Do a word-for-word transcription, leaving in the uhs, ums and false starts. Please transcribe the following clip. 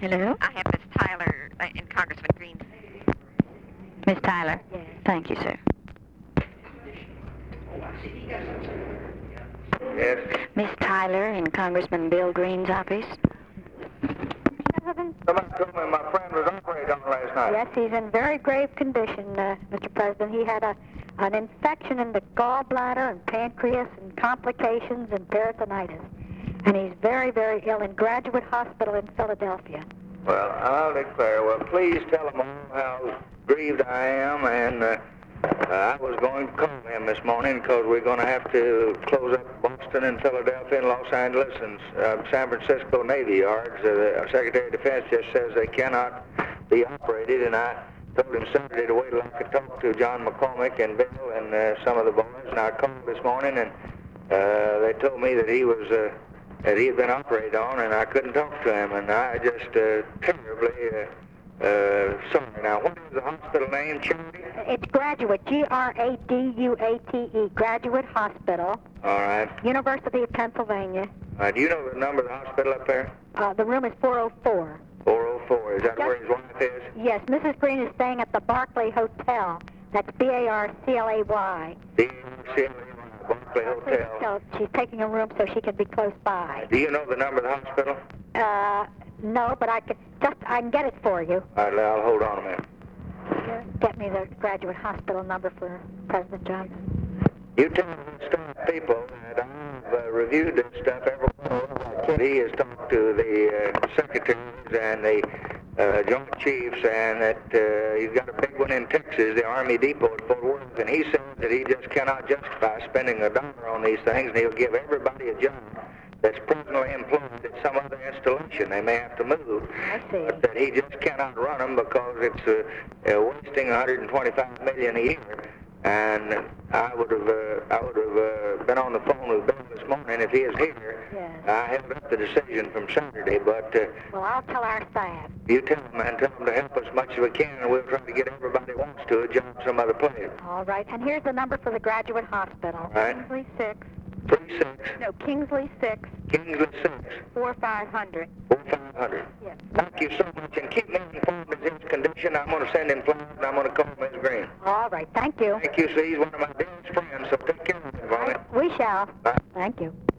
Hello? I have Miss Tyler uh, in Congressman Green's. Miss Tyler? Yes. Thank you, sir. Yes. Miss Tyler in Congressman Bill Green's office? Somebody told me my friend was operated on last night. Yes, he's in very grave condition, uh, Mister President. He had a an infection in the gallbladder and pancreas and complications and peritonitis. And he's very, very ill in Graduate Hospital in Philadelphia. Well, I'll declare. Well, please tell them all how grieved I am, and uh, uh, I was going to call him this morning because we're going to have to close up Boston and Philadelphia and Los Angeles and uh, San Francisco Navy yards. Uh, the Secretary of Defense just says they cannot be operated, and I told him Saturday to wait till I could talk to John McCormick and Bill and uh, some of the boys, and I called this morning, and uh, they told me that he was uh, that he had been operated on, and I couldn't talk to him, and I just uh, terribly uh, uh, sorry. Now, what is the hospital name, Charity? It's Graduate, G R A D U A T E, Graduate Hospital, All right. University of Pennsylvania. Uh, do you know the number of the hospital up there? Uh, the room is four oh four. four oh four. Is that Yes. where his wife is? Yes, Missus Green is staying at the Barclay Hotel. That's B A R C L A Y. The Barclay Hotel. So she's taking a room so she can be close by. Do you know the number of the hospital? Uh, no, but I can just I can get it for you. All right, I'll hold on a minute. Get me the Graduate Hospital number for President Johnson. You tell the staff people that I've uh, reviewed this stuff every one. He has talked to the uh, secretaries and the uh, joint chiefs, and that uh, he's got a big one in Texas, the Army Depot at Fort Worth, and he says that he just cannot justify spending a dollar on these things, and he'll give everybody a job that's presently employed at some other installation. They may have to move. I see. But that he just cannot run them because it's uh, uh, wasting one hundred twenty-five million dollars a year. And I would have, uh, I would have uh, been on the phone with Bill this morning if he is here. Yes. I held up the decision from Saturday, but uh, Well, I'll tell our staff. you tell them and tell them to help us much as we can, and we'll try to get everybody who wants to a job some other place. All right. And here's the number for the Graduate Hospital. Right. Kingsley six. Three six No, Kingsley six. Kingsley six Four five hundred. four five hundred. Yes. Thank you so much, and keep me informed of his condition. I'm going to send him flowers, and I'm going to call Miss Green. All right. Thank you. Thank you, see, he's one of my dearest friends, so take care of him, Vonnie. We shall. Bye. Thank you.